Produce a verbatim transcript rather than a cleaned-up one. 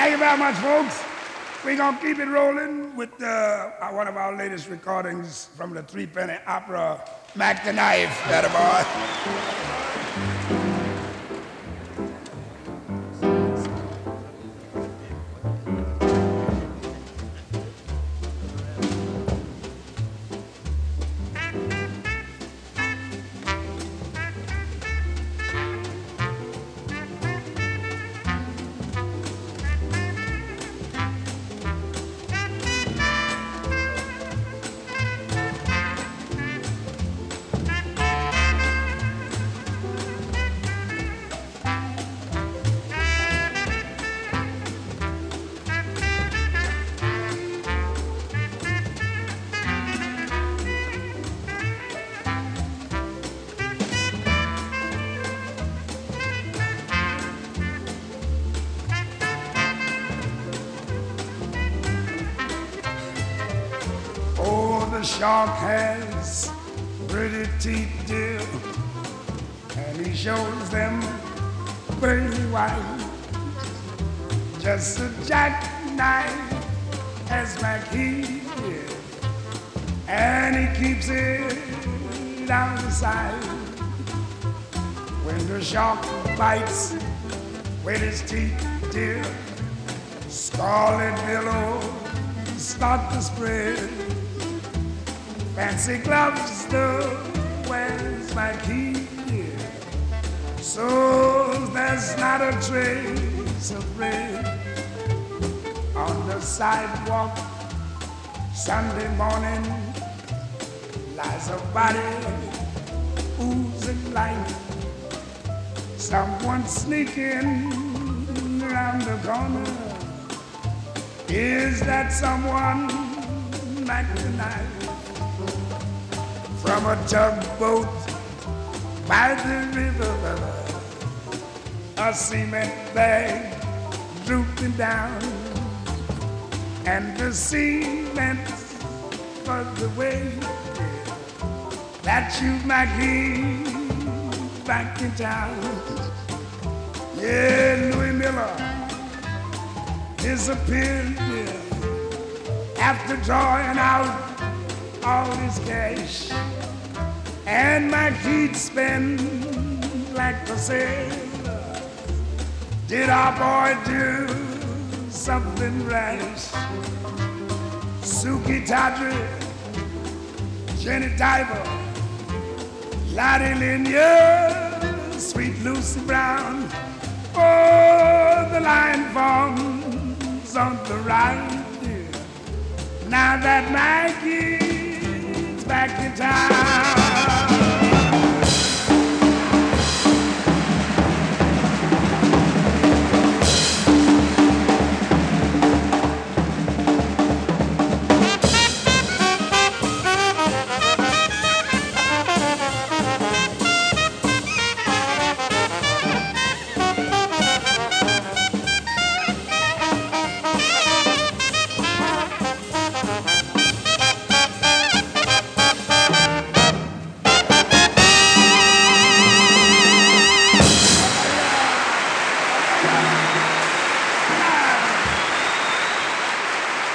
Thank you very much, folks. We're going to keep it rolling with uh, one of our latest recordings from the Three Penny Opera, Mac the Knife, that boy. The shark has pretty teeth, dear, and he shows them very white. Just a jackknife as McHee, and he keeps it down the side. When the shark bites with his teeth, dear, scarlet billows start to spread. Fancy gloves, though, where's my key? So there's not a trace of red on the sidewalk. Sunday morning lies a body oozing light. Someone sneaking around the corner. Is that someone like tonight? From a tugboat by the river, a cement bag drooping down, and the cement was the way that you might hear back in town. Yeah, Louis Miller disappeared after drawing out all his cash, and my he'd spend like the sailor. Did our boy do something rash? Suki Tawdry, Jenny Diver, Lottie Lanier, sweet Lucy Brown. Oh, the line forms on the right. Now that Maggie's back in town.